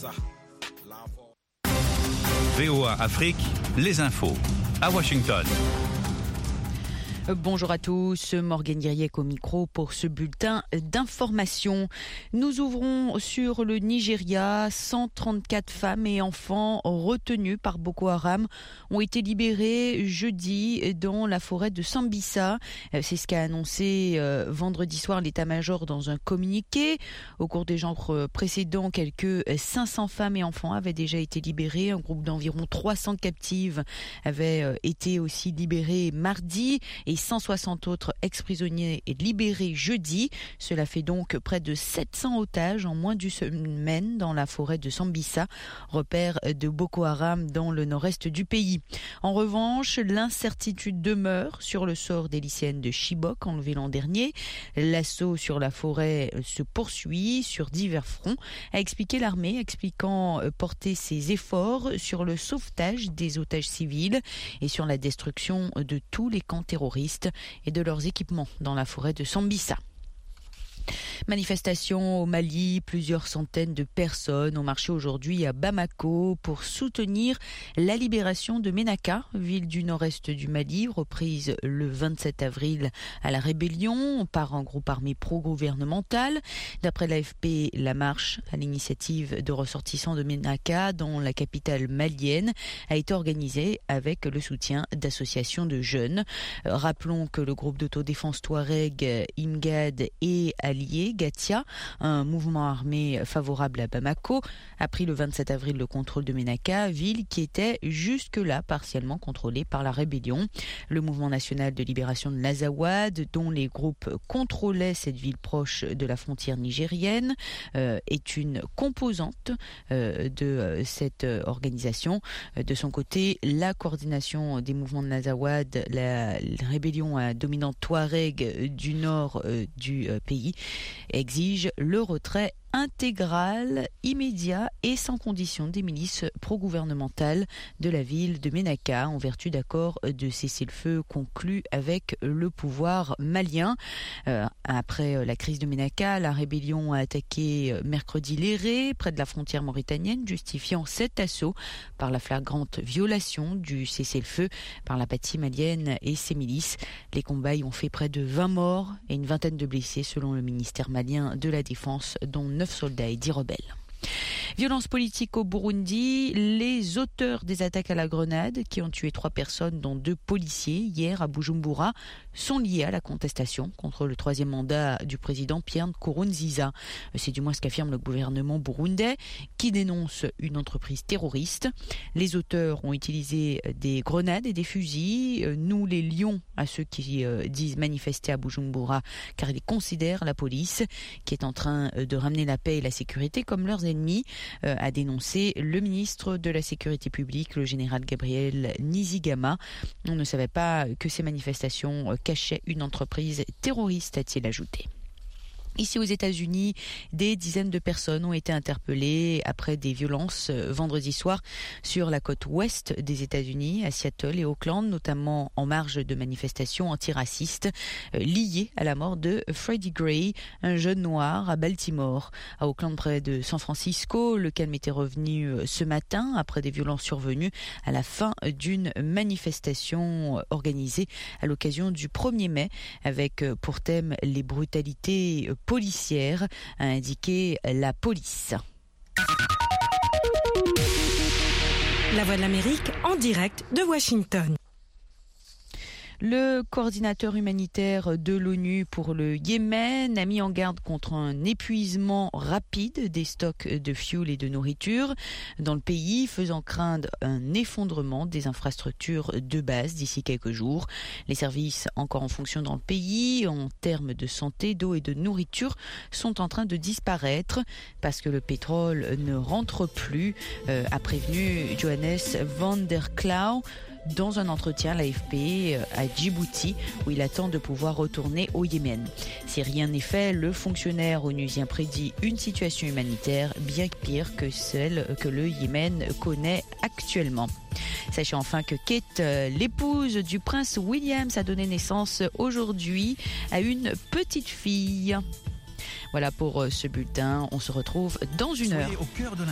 VOA Afrique, les infos à Washington. Bonjour à tous, Morgane Guiriec au micro pour ce bulletin d'information. Nous ouvrons sur le Nigeria. 134 femmes et enfants retenus par Boko Haram ont été libérés jeudi dans la forêt de Sambisa. C'est ce qu'a annoncé vendredi soir l'état-major dans un communiqué. Au cours des jours précédents, quelques 500 femmes et enfants avaient déjà été libérés. Un groupe d'environ 300 captives avait été aussi libéré mardi et 160 autres ex-prisonniers libérés jeudi. Cela fait donc près de 700 otages en moins d'une semaine dans la forêt de Sambisa, repère de Boko Haram dans le nord-est du pays. En revanche, l'incertitude demeure sur le sort des lycéennes de Chibok enlevées l'an dernier. L'assaut sur la forêt se poursuit sur divers fronts, a expliqué l'armée, expliquant porter ses efforts sur le sauvetage des otages civils et sur la destruction de tous les camps terroristes et de leurs équipements dans la forêt de Sambisa. Manifestation au Mali, plusieurs centaines de personnes ont marché aujourd'hui à Bamako pour soutenir la libération de Ménaka, ville du nord-est du Mali, reprise le 27 avril à la rébellion par un groupe armé pro-gouvernemental. D'après l'AFP, la marche à l'initiative de ressortissants de Ménaka dans la capitale malienne a été organisée avec le soutien d'associations de jeunes. Rappelons que le groupe d'autodéfense Touareg, Imgad et allié Gatia, un mouvement armé favorable à Bamako, a pris le 27 avril le contrôle de Ménaka, ville qui était jusque-là partiellement contrôlée par la rébellion. Le mouvement national de libération de l'Azawad, dont les groupes contrôlaient cette ville proche de la frontière nigérienne, est une composante de cette organisation. De son côté, la coordination des mouvements de l'Azawad, la rébellion dominante Touareg du nord du pays, exige le retrait intégral, immédiat et sans condition des milices pro-gouvernementales de la ville de Ménaka en vertu d'accords de cessez-le-feu conclus avec le pouvoir malien. Après la crise de Ménaka, la rébellion a attaqué mercredi Léré, près de la frontière mauritanienne, justifiant cet assaut par la flagrante violation du cessez-le-feu par la partie malienne et ses milices. Les combats y ont fait près de 20 morts et une vingtaine de blessés selon le ministère malien de la Défense, dont 9 soldats et 10 rebelles. Violence politique au Burundi. Les auteurs des attaques à la grenade qui ont tué 3 personnes dont 2 policiers hier à Bujumbura sont liés à la contestation contre le 3e mandat du président Pierre Nkurunziza. C'est du moins ce qu'affirme le gouvernement burundais qui dénonce une entreprise terroriste. Les auteurs ont utilisé des grenades et des fusils. Nous les lions à ceux qui disent manifester à Bujumbura car ils considèrent la police qui est en train de ramener la paix et la sécurité comme leurs ennemis, a dénoncé le ministre de la Sécurité publique, le général Gabriel Nizigama. On ne savait pas que ces manifestations cachaient une entreprise terroriste, a-t-il ajouté. Ici aux États-Unis, des dizaines de personnes ont été interpellées après des violences vendredi soir sur la côte ouest des États-Unis, à Seattle et Oakland, notamment en marge de manifestations antiracistes liées à la mort de Freddie Gray, un jeune noir à Baltimore. À Oakland, près de San Francisco, le calme était revenu ce matin après des violences survenues à la fin d'une manifestation organisée à l'occasion du 1er mai avec pour thème les brutalités policière, a indiqué la police. La Voix de l'Amérique en direct de Washington. Le coordinateur humanitaire de l'ONU pour le Yémen a mis en garde contre un épuisement rapide des stocks de fioul et de nourriture dans le pays, faisant craindre un effondrement des infrastructures de base d'ici quelques jours. Les services encore en fonction dans le pays, en termes de santé, d'eau et de nourriture, sont en train de disparaître parce que le pétrole ne rentre plus, a prévenu Johannes van der Klauw dans un entretien à l'AFP à Djibouti, où il attend de pouvoir retourner au Yémen. Si rien n'est fait, le fonctionnaire onusien prédit une situation humanitaire bien pire que celle que le Yémen connaît actuellement. Sachez enfin que Kate, l'épouse du prince William, a donné naissance aujourd'hui à une petite fille. Voilà pour ce bulletin. On se retrouve dans une heure.